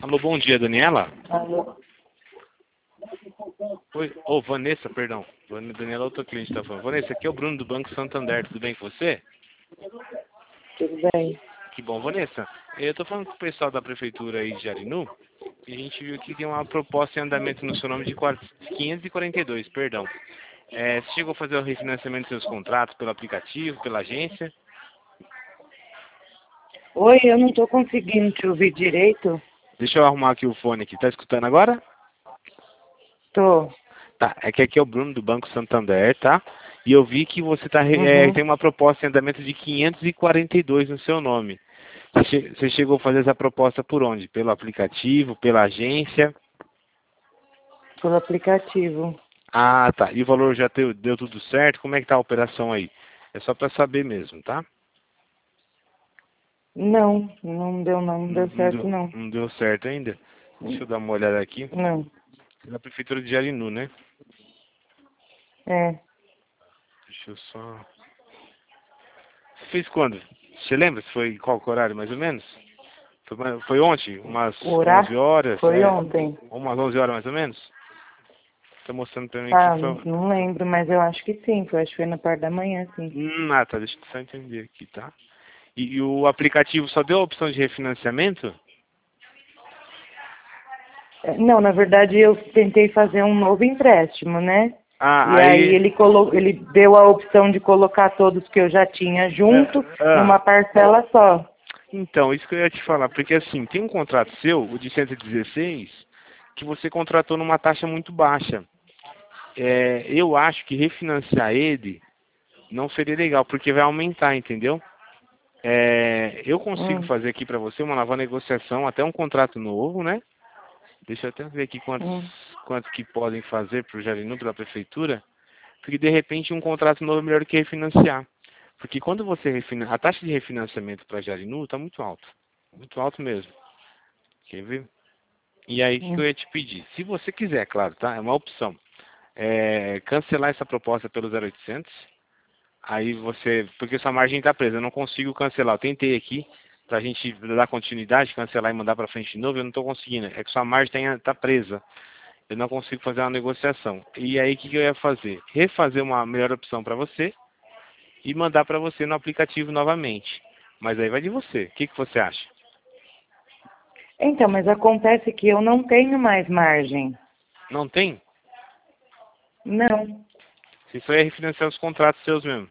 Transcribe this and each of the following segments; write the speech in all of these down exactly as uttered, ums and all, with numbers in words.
Alô, bom dia, Daniela. Alô? Oi, ô, Vanessa, perdão. Van- Daniela é outra cliente que tá falando. Vanessa, aqui é o Bruno do Banco Santander, tudo bem com você? Tudo bem? Que bom, Vanessa. Eu tô falando com o pessoal da prefeitura aí de Arinu, e a gente viu que tem uma proposta em andamento no seu nome de quatro- quinhentos e quarenta e dois, perdão. É, você chegou a fazer o refinanciamento dos seus contratos pelo aplicativo, pela agência? Oi, eu não estou conseguindo te ouvir direito. Deixa eu arrumar aqui o fone aqui. Tá escutando agora? Tô. Tá, é que aqui é o Bruno do Banco Santander, tá? E eu vi que você tá, re- é, Uhum. tem uma proposta em andamento de quinhentos e quarenta e dois no seu nome. Você che- você chegou a fazer essa proposta por onde? Pelo aplicativo, pela agência? Pelo aplicativo. Ah, tá. E o valor já deu, deu tudo certo? Como é que tá a operação aí? É só para saber mesmo, tá? Não, não deu não, não Não, deu não certo deu, não. não deu certo ainda? Deixa eu dar uma olhada aqui. Não. É na prefeitura de Arinu, né? É. Deixa eu só... Você fez quando? Você lembra se foi em qual horário, mais ou menos? Foi, mais- foi ontem? Umas Orar onze horas? foi É, ontem. umas onze horas mais ou menos? Tá mostrando pra mim que Ah, não, foi... não lembro, mas eu acho que sim. Foi, acho que foi na parte da manhã, sim. Hum, ah, tá. Deixa eu só entender aqui, tá? E, e o aplicativo só deu a opção de refinanciamento? É, não, na verdade eu tentei fazer um novo empréstimo, né? Ah, E aí aí... ele, colo... ele deu a opção de colocar todos que eu já tinha junto Ah, ah, numa parcela só. então, isso que eu ia te falar, porque assim, tem um contrato seu, o de cento e dezesseis, que você contratou numa taxa muito baixa. É, eu acho que refinanciar ele não seria legal, porque vai aumentar, entendeu? É, eu consigo Hum, fazer aqui para você uma nova negociação, até um contrato novo, né? Deixa eu até ver aqui quantos, hum. quantos que podem fazer para o Jarinu, pela prefeitura, porque de repente um contrato novo é melhor do que refinanciar. Porque quando você refina, a taxa de refinanciamento para Jarinu está muito alta, muito alto mesmo. Quer ver? E aí, o que que Hum. eu ia te pedir? Se você quiser, claro, tá? É uma opção. É, cancelar essa proposta pelo zero oitocentos. Aí você... Porque sua margem está presa. Eu não consigo cancelar. Eu tentei aqui, pra gente dar continuidade, cancelar e mandar para frente de novo. Eu não estou conseguindo. É que sua margem está presa. Eu não consigo fazer uma negociação. E aí, o que que eu ia fazer? Refazer uma melhor opção para você e mandar para você no aplicativo novamente. Mas aí vai de você. O que que você acha? Então, mas acontece que eu não tenho mais margem. Não tem? Não. Se isso aí é refinanciar os contratos seus mesmo.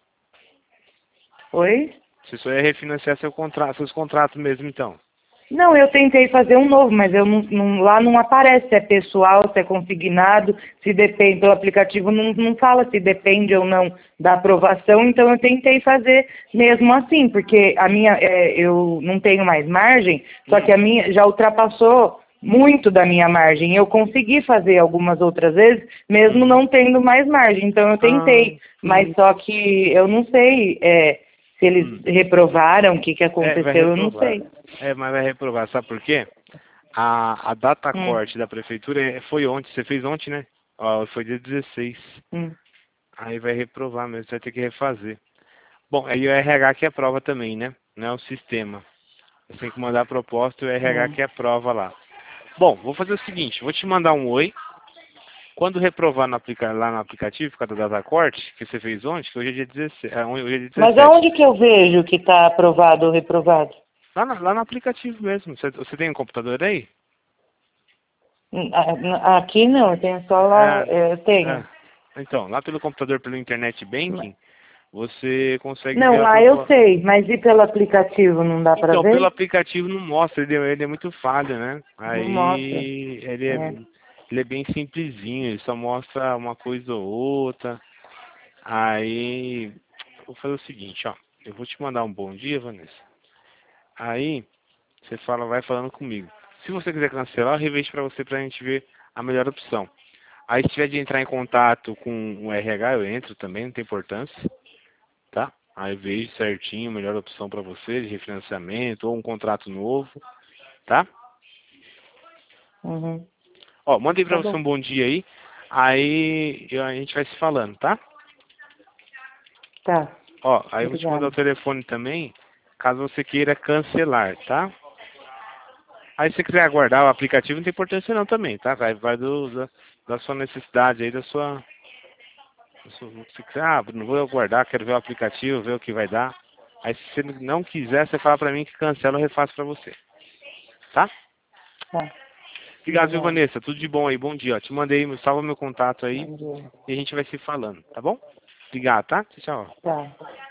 Oi? Se isso aí é refinanciar seu contrato, seus contratos mesmo, então. Não, eu tentei fazer um novo, mas eu não, não- lá não aparece se é pessoal, se é consignado, se depende, pelo aplicativo não, não fala se depende ou não da aprovação, então eu tentei fazer mesmo assim, porque a minha, é, eu não tenho mais margem, só que Hum. a minha já ultrapassou muito da minha margem. Eu consegui fazer algumas outras vezes, mesmo Uhum. não tendo mais margem, então eu Ah, tentei, mas uhum. só que eu não sei, é, se eles Hum. reprovaram, o que que É, vai aconteceu, eu não reprovar. sei. É, mas vai reprovar. Sabe por quê? A, a data Hum. corte da prefeitura é- foi ontem. Você fez ontem, né? Ó, foi dia dezesseis. Hum. Aí vai reprovar mesmo. Você vai ter que refazer. Bom, aí o R H que aprova também, né? Não é o sistema. Você tem que mandar a proposta e o R H Hum. que aprova lá. Bom, vou fazer o seguinte. Vou te mandar um oi. Quando reprovar no aplica, lá no aplicativo, por causa da data corte, que você fez ontem, que hoje é dia dezesseis, é, hoje é dia Mas dezessete. aonde que eu vejo que está aprovado ou reprovado? Lá, na- lá no aplicativo mesmo. Você, você tem um computador aí? Hum, a- Aqui não, eu tenho só lá, É, é, eu tenho. é. Então, lá pelo computador, pelo internet banking, você consegue ver Não, a lá eu proposta. sei, mas e pelo aplicativo não dá para Então, pelo ver? aplicativo não mostra, ele, ele é muito falho, né? Não mostra. Aí ele é, É. ele é bem simplesinho, ele só mostra uma coisa ou outra. Aí, vou fazer o seguinte, ó. Eu vou te mandar um bom dia, Vanessa. Aí, você fala, vai falando comigo. Se você quiser cancelar, eu revejo pra você pra gente ver a melhor opção. Aí, se tiver de entrar em contato com o R H, eu entro também, não tem importância, tá? Aí vejo certinho a melhor opção pra você de refinanciamento ou um contrato novo, tá? Uhum. Ó, mandei pra Tá você bom. um bom dia aí. Aí eu- a gente vai se falando, tá? Tá. Ó, aí eu vou te mandar o Obrigada. telefone também, caso você queira cancelar, tá? Aí se você quiser aguardar o aplicativo, não tem importância não também, tá? Vai, vai do, da, da sua necessidade aí, da sua... da sua- Se quiser, ah, não vou aguardar, quero ver o aplicativo, ver o que vai dar. Aí se você não quiser, você fala pra mim que cancela, eu refaço pra você. Tá? Tá. Obrigado, viu, Obrigada. Vanessa? Tudo de bom aí, bom dia. Ó. Te mandei, salva meu contato aí Bom dia. e a gente vai se falando, tá bom? Obrigado, tá? Tchau, tchau. Tá.